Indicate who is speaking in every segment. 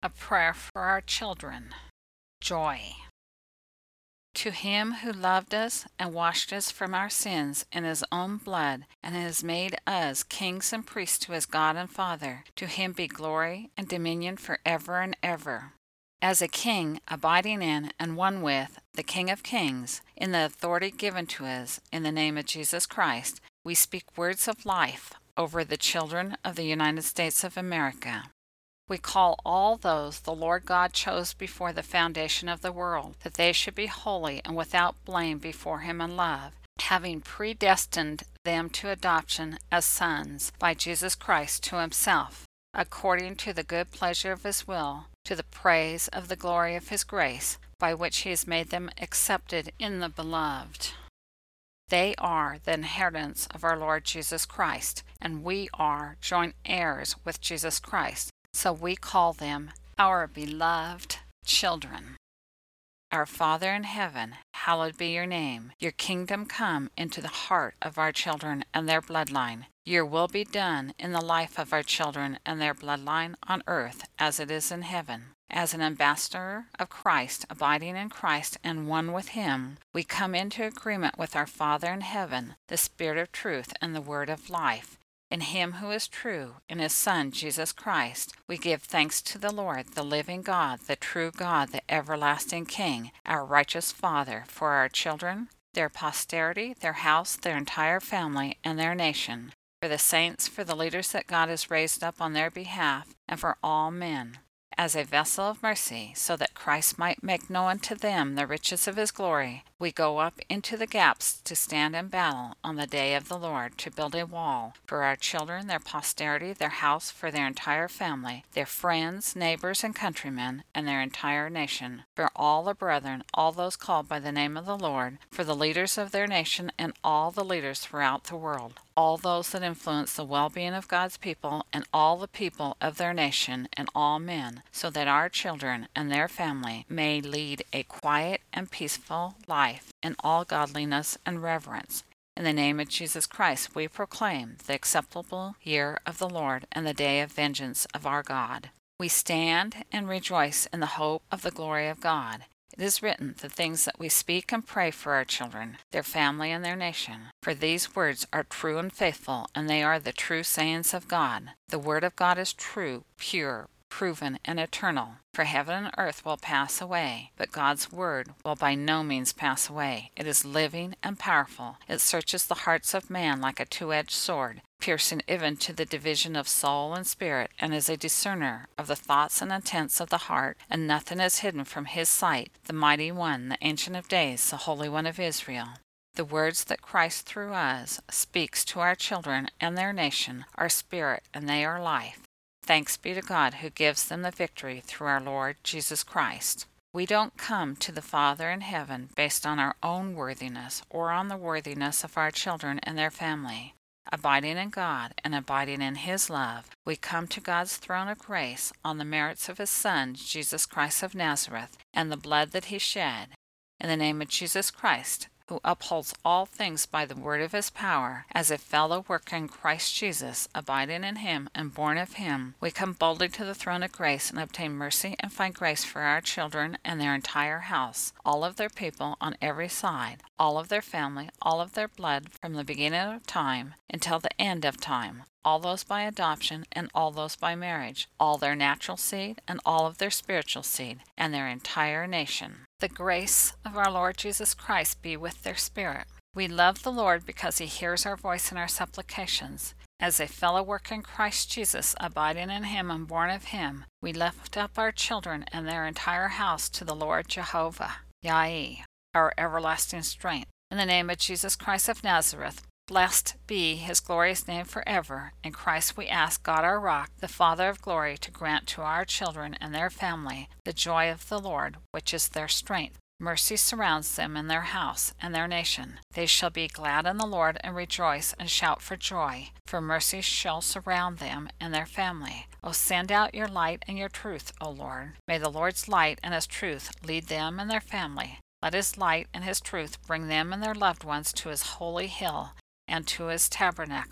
Speaker 1: A prayer for our children. Joy. To him who loved us and washed us from our sins in his own blood, and has made us kings and priests to his God and Father, to him be glory and dominion forever and ever. As a king, abiding in and one with the King of Kings, in the authority given to us in the name of Jesus Christ, we speak words of life over the children of the United States of America. We call all those the Lord God chose before the foundation of the world, that they should be holy and without blame before him in love, having predestined them to adoption as sons by Jesus Christ to himself, according to the good pleasure of his will, to the praise of the glory of his grace, by which he has made them accepted in the Beloved. They are the inheritance of our Lord Jesus Christ, and we are joint heirs with Jesus Christ. So we call them our beloved children. Our Father in heaven, hallowed be your name. Your kingdom come into the heart of our children and their bloodline. Your will be done in the life of our children and their bloodline on earth as it is in heaven. As an ambassador of Christ, abiding in Christ and one with him, we come into agreement with our Father in heaven, the Spirit of truth and the Word of life. In him who is true, in his Son, Jesus Christ, we give thanks to the Lord, the living God, the true God, the everlasting King, our righteous Father, for our children, their posterity, their house, their entire family, and their nation, for the saints, for the leaders that God has raised up on their behalf, and for all men, as a vessel of mercy, so that Christ might make known to them the riches of his glory. We go up into the gaps to stand in battle on the day of the Lord, to build a wall for our children, their posterity, their house, for their entire family, their friends, neighbors, and countrymen, and their entire nation, for all the brethren, all those called by the name of the Lord, for the leaders of their nation and all the leaders throughout the world, all those that influence the well-being of God's people and all the people of their nation and all men, so that our children and their family may lead a quiet and peaceful life in all godliness and reverence. In the name of Jesus Christ, we proclaim the acceptable year of the Lord and the day of vengeance of our God. We stand and rejoice in the hope of the glory of God. It is written, the things that we speak and pray for our children, their family, and their nation. For these words are true and faithful, and they are the true sayings of God. The word of God is true, pure, proven, and eternal. For heaven and earth will pass away, but God's word will by no means pass away. It is living and powerful. It searches the hearts of man like a two-edged sword, piercing even to the division of soul and spirit, and is a discerner of the thoughts and intents of the heart, and nothing is hidden from his sight. The Mighty One, the Ancient of Days, the Holy One of Israel. The words that Christ through us speaks to our children and their nation are spirit, and they are life. Thanks be to God who gives them the victory through our Lord Jesus Christ. We don't come to the Father in heaven based on our own worthiness or on the worthiness of our children and their family. Abiding in God and abiding in his love, we come to God's throne of grace on the merits of his Son, Jesus Christ of Nazareth, and the blood that he shed. In the name of Jesus Christ, who upholds all things by the word of his power, as a fellow worker in Christ Jesus, abiding in him and born of him, we come boldly to the throne of grace and obtain mercy and find grace for our children and their entire house, all of their people on every side, all of their family, all of their blood from the beginning of time until the end of time, all those by adoption and all those by marriage, all their natural seed and all of their spiritual seed, and their entire nation. The grace of our Lord Jesus Christ be with their spirit. We love the Lord because he hears our voice and our supplications. As a fellow worker in Christ Jesus, abiding in him and born of him, we lift up our children and their entire house to the Lord Jehovah, Yahweh, our everlasting strength. In the name of Jesus Christ of Nazareth, blessed be his glorious name forever. In Christ we ask God our rock, the Father of glory, to grant to our children and their family the joy of the Lord, which is their strength. Mercy surrounds them in their house and their nation. They shall be glad in the Lord and rejoice and shout for joy, for mercy shall surround them and their family. O send out your light and your truth, O Lord. May the Lord's light and his truth lead them and their family. Let his light and his truth bring them and their loved ones to his holy hill and to his tabernacle.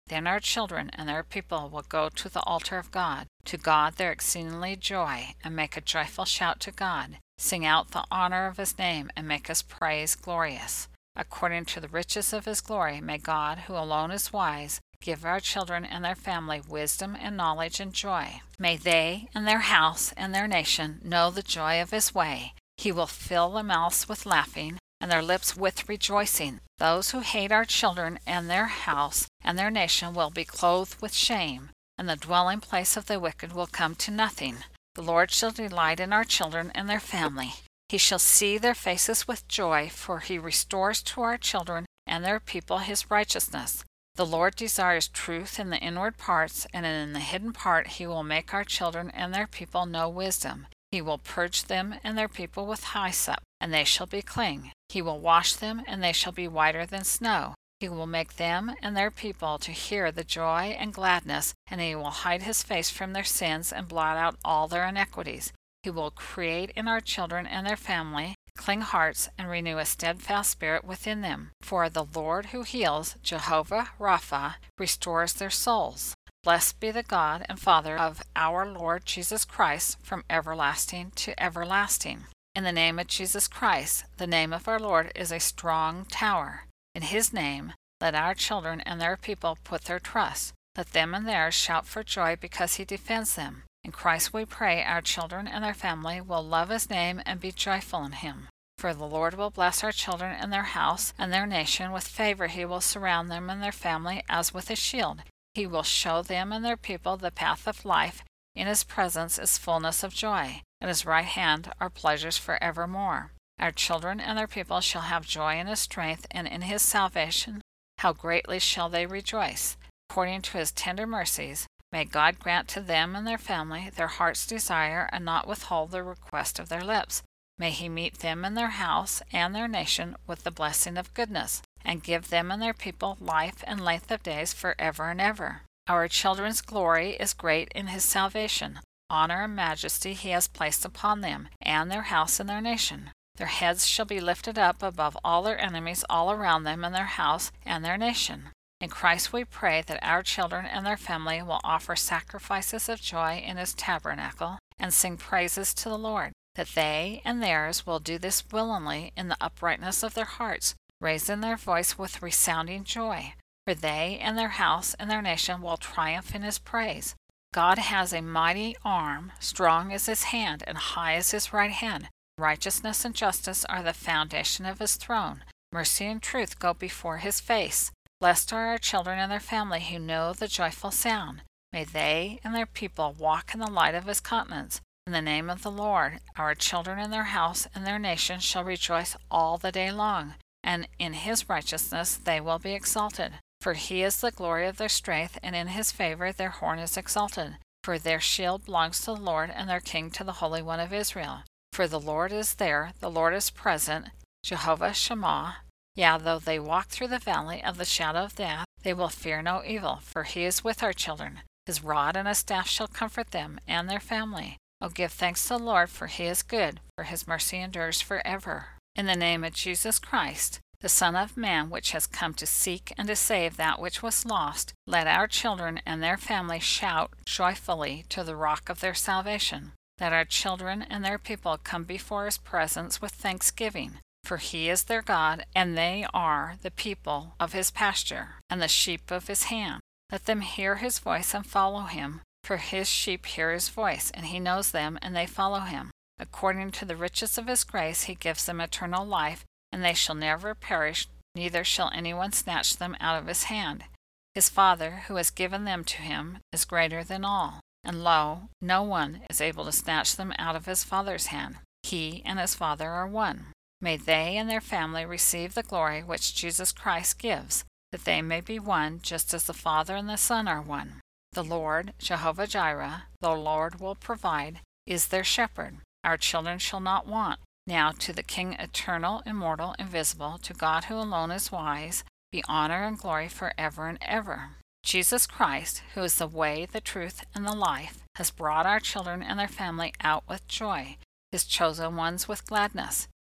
Speaker 1: Then our children and their people will go to the altar of God, to God their exceedingly joy, and make a joyful shout to God. Sing out the honor of his name, and make his praise glorious. According to the riches of his glory, may God, who alone is wise, give our children and their family wisdom and knowledge and joy. May they and their house and their nation know the joy of his way. He will fill their mouths with laughing, and their lips with rejoicing. Those who hate our children and their house and their nation will be clothed with shame, and the dwelling place of the wicked will come to nothing. The Lord shall delight in our children and their family. He shall see their faces with joy, for he restores to our children and their people his righteousness. The Lord desires truth in the inward parts, and in the hidden part he will make our children and their people know wisdom. He will purge them and their people with hyssop, and they shall be clean. He will wash them, and they shall be whiter than snow. He will make them and their people to hear the joy and gladness, and he will hide his face from their sins and blot out all their iniquities. He will create in our children and their family clean hearts, and renew a steadfast spirit within them. For the Lord who heals, Jehovah Rapha, restores their souls. Blessed be the God and Father of our Lord Jesus Christ, from everlasting to everlasting. In the name of Jesus Christ, the name of our Lord is a strong tower. In his name, let our children and their people put their trust. Let them and theirs shout for joy because he defends them. In Christ we pray our children and their family will love his name and be joyful in him. For the Lord will bless our children and their house and their nation. With favor he will surround them and their family as with a shield. He will show them and their people the path of life. In his presence is fullness of joy. At his right hand are pleasures forevermore. Our children and their people shall have joy in his strength, and in his salvation how greatly shall they rejoice. According to his tender mercies, may God grant to them and their family their heart's desire, and not withhold the request of their lips. May he meet them and their house and their nation with the blessing of goodness, and give them and their people life and length of days forever and ever. Our children's glory is great in his salvation. Honor and majesty he has placed upon them, and their house and their nation. Their heads shall be lifted up above all their enemies all around them and their house and their nation. In Christ we pray that our children and their family will offer sacrifices of joy in his tabernacle and sing praises to the Lord, that they and theirs will do this willingly in the uprightness of their hearts, raising their voice with resounding joy. For they and their house and their nation will triumph in his praise. God has a mighty arm, strong is his hand, and high is his right hand. Righteousness and justice are the foundation of his throne. Mercy and truth go before his face. Blessed are our children and their family who know the joyful sound. May they and their people walk in the light of his countenance. In the name of the Lord, our children and their house and their nation shall rejoice all the day long, and in his righteousness they will be exalted. For he is the glory of their strength, and in his favor their horn is exalted. For their shield belongs to the Lord, and their king to the Holy One of Israel. For the Lord is there, the Lord is present, Jehovah Shammah. Yea, though they walk through the valley of the shadow of death, they will fear no evil, for he is with our children. His rod and his staff shall comfort them and their family. O give thanks to the Lord, for he is good, for his mercy endures forever. In the name of Jesus Christ, the Son of Man, which has come to seek and to save that which was lost, let our children and their family shout joyfully to the rock of their salvation. Let our children and their people come before his presence with thanksgiving. For he is their God, and they are the people of his pasture, and the sheep of his hand. Let them hear his voice and follow him. For his sheep hear his voice, and he knows them, and they follow him. According to the riches of his grace he gives them eternal life, and they shall never perish, neither shall anyone snatch them out of his hand. His Father, who has given them to him, is greater than all. And lo, no one is able to snatch them out of his Father's hand. He and his Father are one. May they and their family receive the glory which Jesus Christ gives, that they may be one, just as the Father and the Son are one. The Lord, Jehovah Jireh, the Lord will provide, is their shepherd. Our children shall not want. Now to the King eternal, immortal, invisible, to God who alone is wise, be honor and glory forever and ever. Jesus Christ, who is the way, the truth, and the life, has brought our children and their family out with joy, his chosen ones with gladness.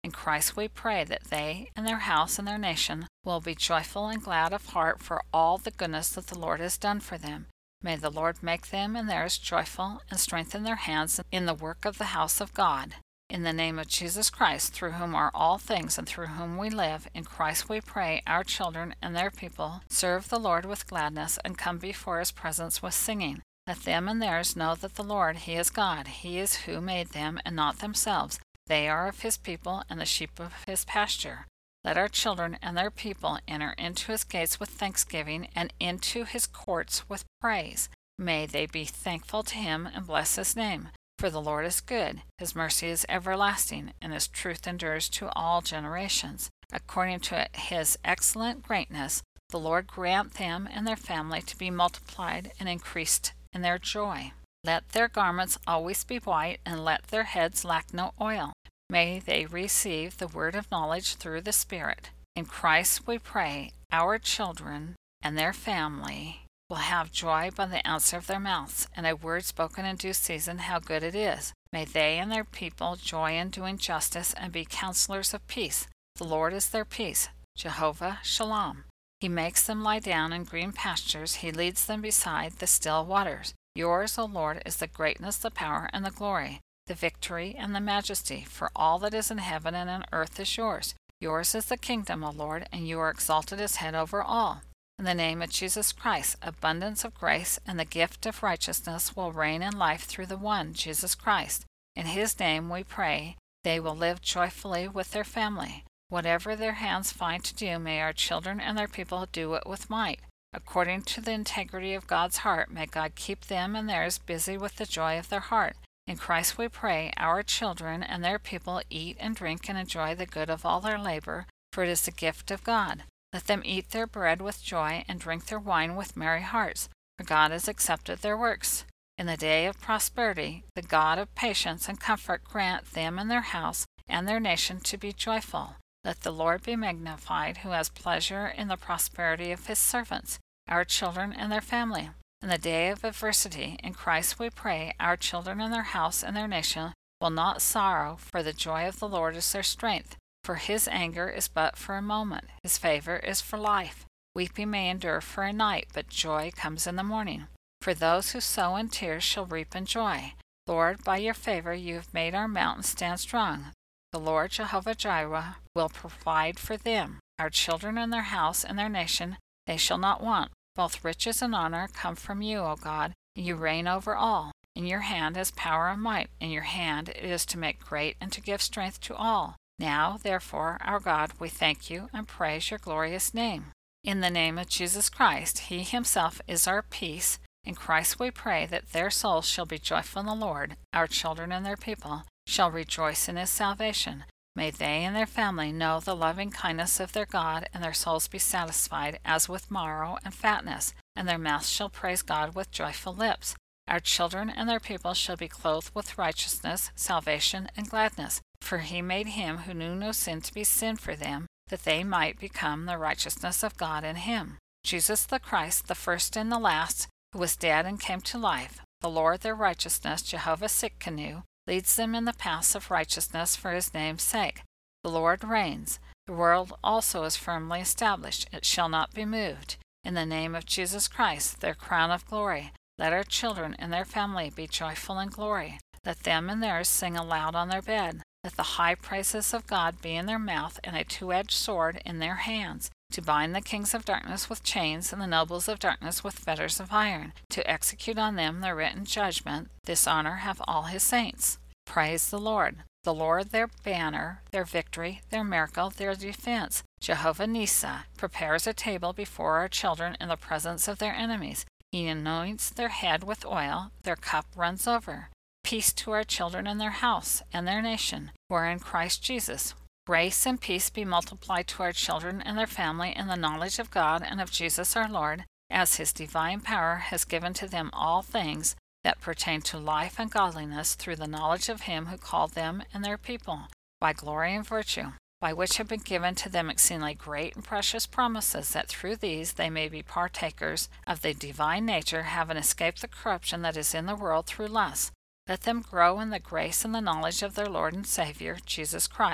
Speaker 1: In Christ we pray that they and their house and their nation will be joyful and glad of heart for all the goodness that the Lord has done for them. May the Lord make them and theirs joyful and strengthen their hands in the work of the house of God. In the name of Jesus Christ, through whom are all things and through whom we live, in Christ we pray our children and their people serve the Lord with gladness and come before His presence with singing. Let them and theirs know that the Lord, He is God. He is who made them and not themselves. They are of His people and the sheep of His pasture. Let our children and their people enter into His gates with thanksgiving and into His courts with praise. May they be thankful to Him and bless His name. For the Lord is good, His mercy is everlasting, and His truth endures to all generations. According to His excellent greatness, the Lord grant them and their family to be multiplied and increased in their joy. Let their garments always be white, and let their heads lack no oil. May they receive the word of knowledge through the Spirit. In Christ we pray our children and their family will have joy by the answer of their mouths, and a word spoken in due season, how good it is. May they and their people joy in doing justice and be counselors of peace. The Lord is their peace, Jehovah Shalom. He makes them lie down in green pastures. He leads them beside the still waters. Yours, O Lord, is the greatness, the power, and the glory, the victory, and the majesty, for all that is in heaven and on earth is yours. Yours is the kingdom, O Lord, and you are exalted as head over all. In the name of Jesus Christ, abundance of grace and the gift of righteousness will reign in life through the one, Jesus Christ. In His name we pray they will live joyfully with their family. Whatever their hands find to do, may our children and their people do it with might. According to the integrity of God's heart, may God keep them and theirs busy with the joy of their heart. In Christ we pray our children and their people eat and drink and enjoy the good of all their labor, for it is the gift of God. Let them eat their bread with joy and drink their wine with merry hearts, for God has accepted their works. In the day of prosperity, the God of patience and comfort grant them and their house and their nation to be joyful. Let the Lord be magnified, who has pleasure in the prosperity of His servants, our children and their family. In the day of adversity, in Christ we pray our children and their house and their nation will not sorrow, for the joy of the Lord is their strength. For His anger is but for a moment, His favor is for life. Weeping may endure for a night, but joy comes in the morning. For those who sow in tears shall reap in joy. Lord, by your favor you have made our mountains stand strong. The Lord Jehovah Jireh will provide for them. Our children and their house and their nation, they shall not want. Both riches and honor come from you, O God. You reign over all. In your hand is power and might. In your hand it is to make great and to give strength to all. Now, therefore, our God, we thank you and praise your glorious name. In the name of Jesus Christ, He Himself is our peace. In Christ we pray that their souls shall be joyful in the Lord. Our children and their people shall rejoice in His salvation. May they and their family know the loving kindness of their God, and their souls be satisfied as with marrow and fatness, and their mouths shall praise God with joyful lips. Our children and their people shall be clothed with righteousness, salvation, and gladness. For He made Him who knew no sin to be sin for them, that they might become the righteousness of God in Him. Jesus the Christ, the first and the last, who was dead and came to life, the Lord their righteousness, Jehovah Tsidkenu, leads them in the paths of righteousness for His name's sake. The Lord reigns. The world also is firmly established. It shall not be moved. In the name of Jesus Christ, their crown of glory, let our children and their family be joyful in glory. Let them and theirs sing aloud on their bed. Let the high praises of God be in their mouth and a two-edged sword in their hands, to bind the kings of darkness with chains and the nobles of darkness with fetters of iron, to execute on them their written judgment. This honor have all His saints. Praise the Lord their banner, their victory, their miracle, their defense. Jehovah Nisa prepares a table before our children in the presence of their enemies. He anoints their head with oil, their cup runs over. Peace to our children and their house and their nation, who are in Christ Jesus. Grace and peace be multiplied to our children and their family in the knowledge of God and of Jesus our Lord, as His divine power has given to them all things that pertain to life and godliness through the knowledge of Him who called them and their people, by glory and virtue, by which have been given to them exceedingly great and precious promises, that through these they may be partakers of the divine nature, having escaped the corruption that is in the world through lust. Let them grow in the grace and the knowledge of their Lord and Savior, Jesus Christ.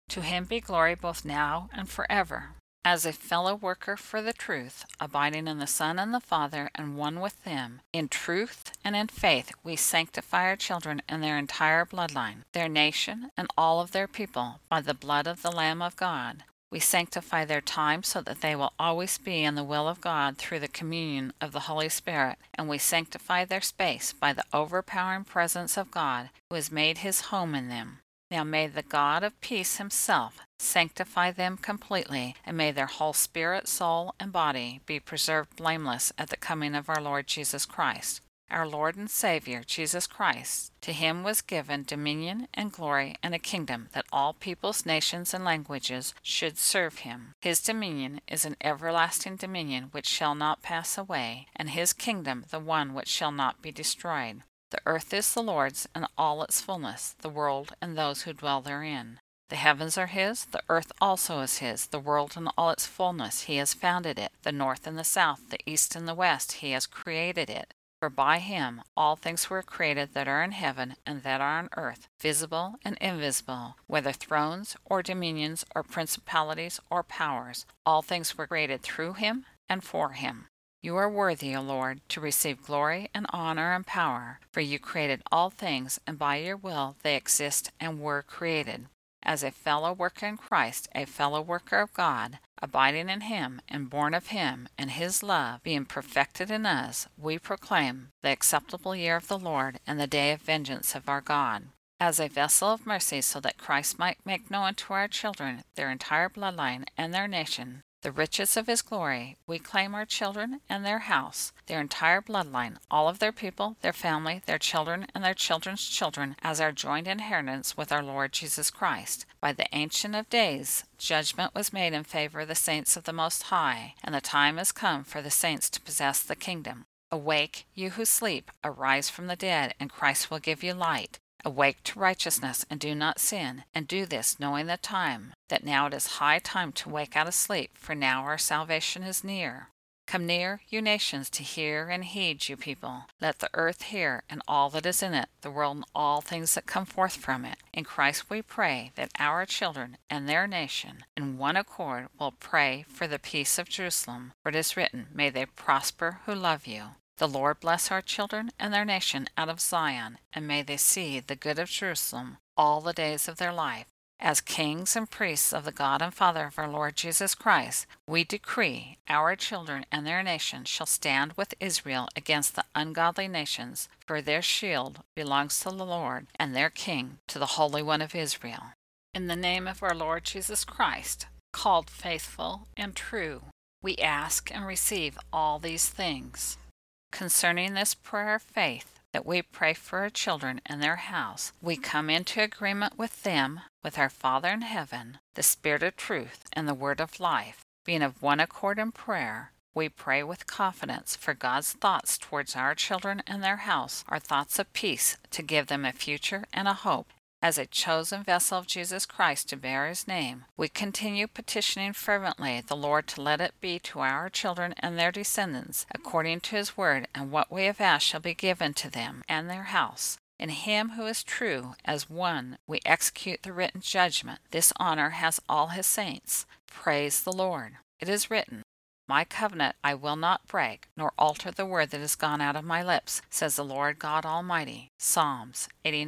Speaker 1: To him be glory both now and forever. As a fellow worker for the truth, abiding in the Son and the Father, and one with them, in truth and in faith we sanctify our children and their entire bloodline, their nation, and all of their people, by the blood of the Lamb of God. We sanctify their time so that they will always be in the will of God through the communion of the Holy Spirit, and we sanctify their space by the overpowering presence of God, who has made his home in them. Now may the God of peace himself sanctify them completely, and may their whole spirit, soul, and body be preserved blameless at the coming of our Lord Jesus Christ. Our Lord and Savior, Jesus Christ, to him was given dominion and glory and a kingdom, that all peoples, nations, and languages should serve him. His dominion is an everlasting dominion which shall not pass away, and his kingdom the one which shall not be destroyed. The earth is the Lord's, and all its fullness, the world and those who dwell therein. The heavens are his, the earth also is his, the world and all its fullness, he has founded it. The north and the south, the east and the west, he has created it. For by him all things were created that are in heaven and that are on earth, visible and invisible, whether thrones or dominions or principalities or powers. All things were created through him and for him. You are worthy, O Lord, to receive glory and honor and power, for you created all things, and by your will they exist and were created. As a fellow worker in Christ, a fellow worker of God, abiding in him and born of him, and his love being perfected in us, we proclaim the acceptable year of the Lord and the day of vengeance of our God. As a vessel of mercy, so that Christ might make known to our children their entire bloodline and their nation, the riches of his glory, we claim our children and their house, their entire bloodline, all of their people, their family, their children, and their children's children, as our joint inheritance with our Lord Jesus Christ. By the Ancient of Days, judgment was made in favor of the saints of the Most High, and the time has come for the saints to possess the kingdom. Awake, you who sleep, arise from the dead, and Christ will give you light. Awake to righteousness, and do not sin, and do this, knowing the time, that now it is high time to wake out of sleep, for now our salvation is near. Come near, you nations, to hear and heed, you people. Let the earth hear, and all that is in it, the world and all things that come forth from it. In Christ we pray that our children and their nation, in one accord, will pray for the peace of Jerusalem. For it is written, May they prosper who love you. The Lord bless our children and their nation out of Zion, and may they see the good of Jerusalem all the days of their life. As kings and priests of the God and Father of our Lord Jesus Christ, we decree our children and their nation shall stand with Israel against the ungodly nations, for their shield belongs to the Lord, and their king to the Holy One of Israel. In the name of our Lord Jesus Christ, called faithful and true, we ask and receive all these things. Concerning this prayer of faith that we pray for our children and their house, we come into agreement with them, with our Father in heaven, the Spirit of truth, and the Word of life. Being of one accord in prayer, we pray with confidence, for God's thoughts towards our children and their house are thoughts of peace, to give them a future and a hope. As a chosen vessel of Jesus Christ to bear his name, we continue petitioning fervently the Lord to let it be to our children and their descendants, according to his word, and what we have asked shall be given to them and their house. In him who is true, as one, we execute the written judgment. This honor has all his saints. Praise the Lord. It is written, My covenant I will not break, nor alter the word that has gone out of my lips, says the Lord God Almighty. Psalms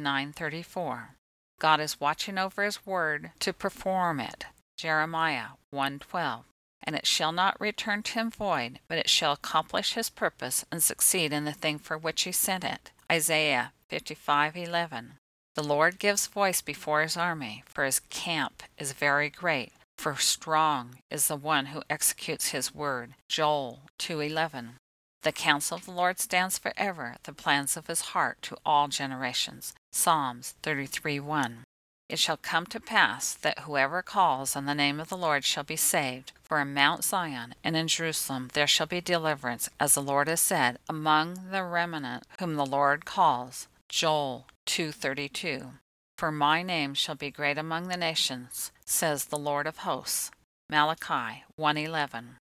Speaker 1: 89:34. God is watching over his word to perform it. Jeremiah 1:12. And it shall not return to him void, but it shall accomplish his purpose and succeed in the thing for which he sent it. Isaiah 55:11. The Lord gives voice before his army, for his camp is very great. For strong is the one who executes his word. Joel 2:11. The counsel of the Lord stands forever, the plans of his heart to all generations. Psalms 33:1. It shall come to pass that whoever calls on the name of the Lord shall be saved. For in Mount Zion and in Jerusalem there shall be deliverance, as the Lord has said, among the remnant whom the Lord calls. Joel 2:32. For my name shall be great among the nations, says the Lord of hosts. Malachi 1:11.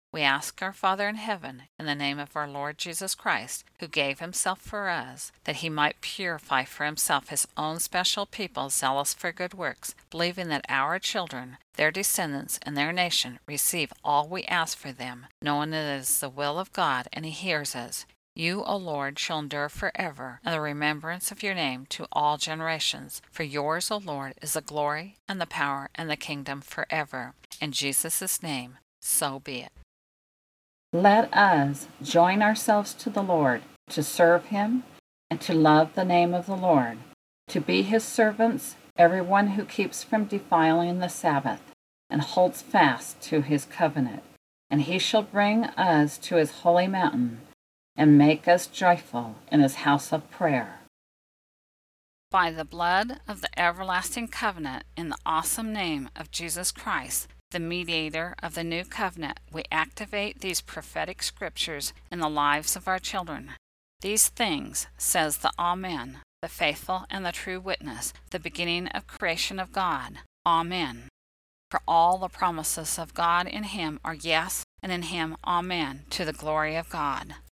Speaker 1: we ask our Father in heaven, in the name of our Lord Jesus Christ, who gave himself for us, that he might purify for himself his own special people zealous for good works, believing that our children, their descendants, and their nation receive all we ask for them, knowing it is the will of God, and he hears us. You, O Lord, shall endure forever, and the remembrance of your name to all generations. For yours, O Lord, is the glory, and the power, and the kingdom forever. In Jesus' name, so be it.
Speaker 2: Let us join ourselves to the Lord, to serve him, and to love the name of the Lord, to be his servants, everyone who keeps from defiling the Sabbath, and holds fast to his covenant. And he shall bring us to his holy mountain, and make us joyful in his house of prayer.
Speaker 1: By the blood of the everlasting covenant, in the awesome name of Jesus Christ, the mediator of the new covenant, we activate these prophetic scriptures in the lives of our children. These things, says the Amen, the faithful and the true witness, the beginning of creation of God. Amen. For all the promises of God in him are yes, and in him Amen, to the glory of God.